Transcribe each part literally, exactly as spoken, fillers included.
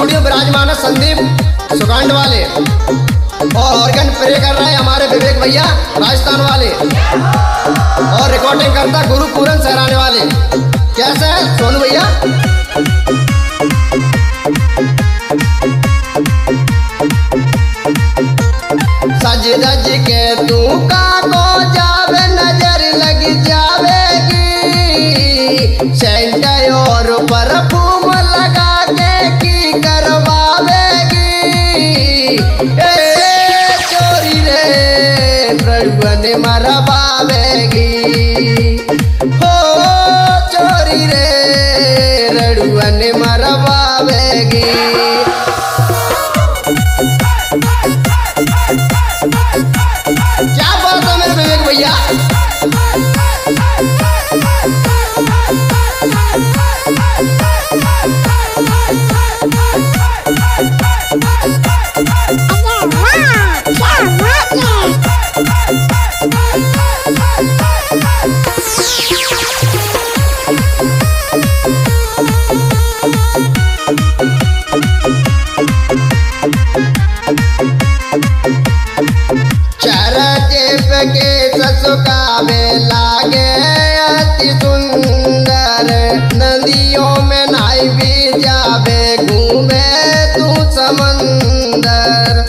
Studio विराजमान है संदीप सुकांड वाले और ऑर्गन प्ले कर रहे हैं हमारे विवेक भैया राजस्थान वाले और रिकॉर्डिंग करता गुरु पूरन सहराने वाले। कैसे है सोनू भैया? सज धज के तू का को जावे नजर लग जावेगी सेंट और परफ्यूम लगा के की करवावेगी ए चोरी रे प्रभुवन मरवावेगी हो चोरी रे रड़ुवन मरवावेगी। क्या बात है मेरे विवेक भैया? के ससुकावे लागे अति सुंदर नदियों में नाई भी जावे घूमे तू समंदर।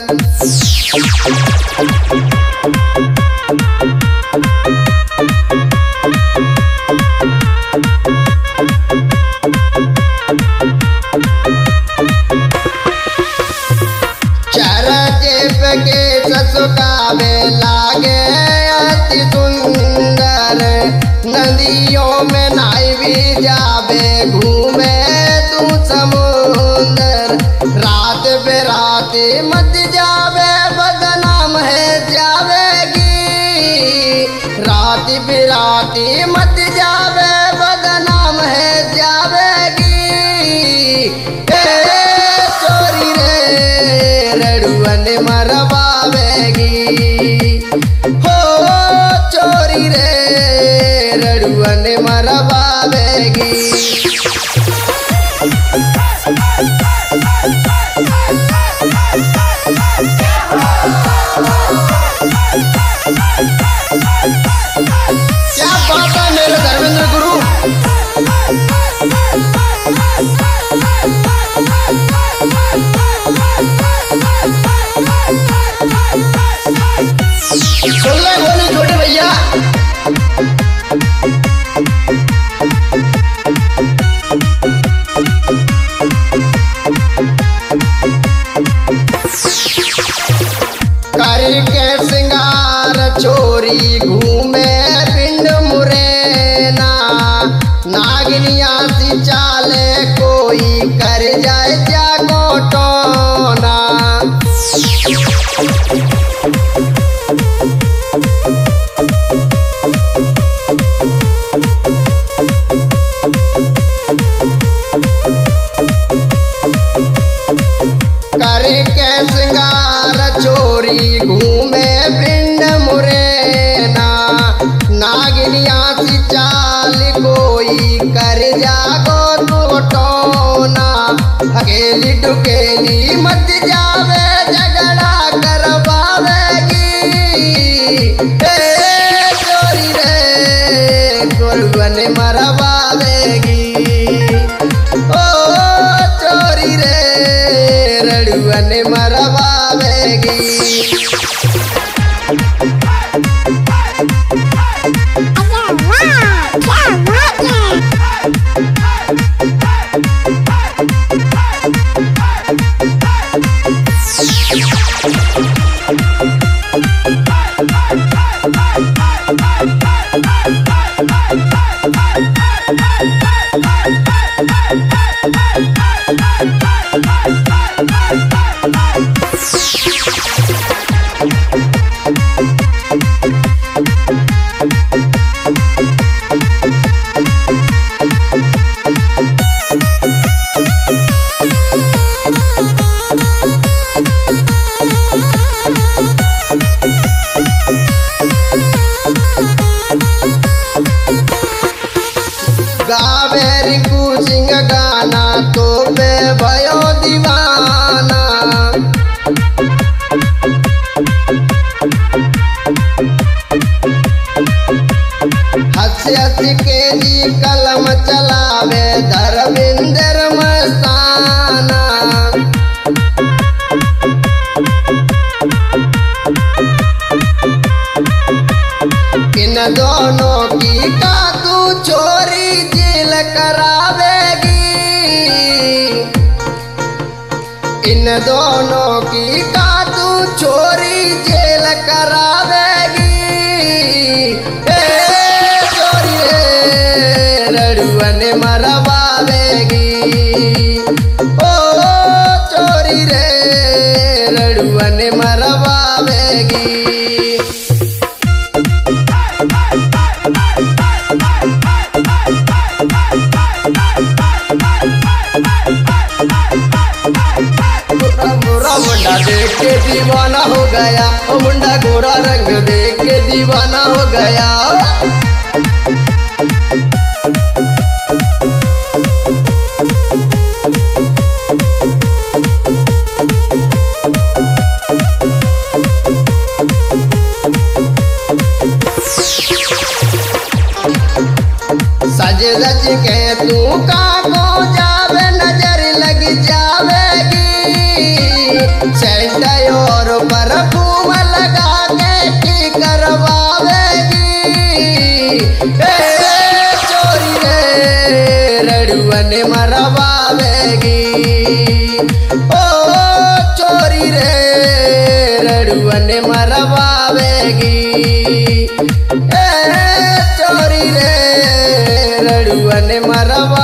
के ससुकावे लागे अति सुंदर नदियों में नाई भी जावे घूमे तू समुंदर। रात बेरात मत जावे बदनाम है जावेगी रात बेरात मत जावे बदनाम है जावेगी ए चोरी रे रड़ुवन मरवावेगी हो चोरी रे रड़ुवन मरवावेगी। क्या बात है मेरे धर्मेंद्र गुरु? सुनले बोली छोटे भैया। करके सिंगार चोरी घूमे पिंड मुरेना नागिनिया सी चाले कोई कर जाए जागो टोना। करके सिंगार चोरी घूमे पिंड मुरेना नागिनिया सी चाल कोई कर जागो तो टोना। अकेली टुकेली मत जावे झगड़ा करवावेगी ए चोरी रे गुरुवन मरवावेगी ओ चोरी रे रड़ुवन मरवावेगी। गावे रिंकू सिंह गाना तो पे भयो दीवाना। कस के जी कलम चलावे धर्मेंद्र मस्ताना। इन दोनों की का तू चोरी जेल करावेगी। इन दोनों की का तू चोरी जेल करावेगी। ए चोरी रे लड़ुअन मरवावेगी। ओ चोरी रे लड़ुअन मरवावेगी। गोरा मुंडा देख के दीवाना हो गया, ओ मुंडा गोरा रंग देख के दीवाना हो गया। सज रज के तू का को जावे नजर लग जावेगी। सेंट और परफ्यूम लगा के ठीक करवावेगी। ए चोरी रे लड़ुअन मरवावेगी। ओ चोरी रे लड़ुअन मरवावेगी। ए चोरी रे लड़ुअन मरवा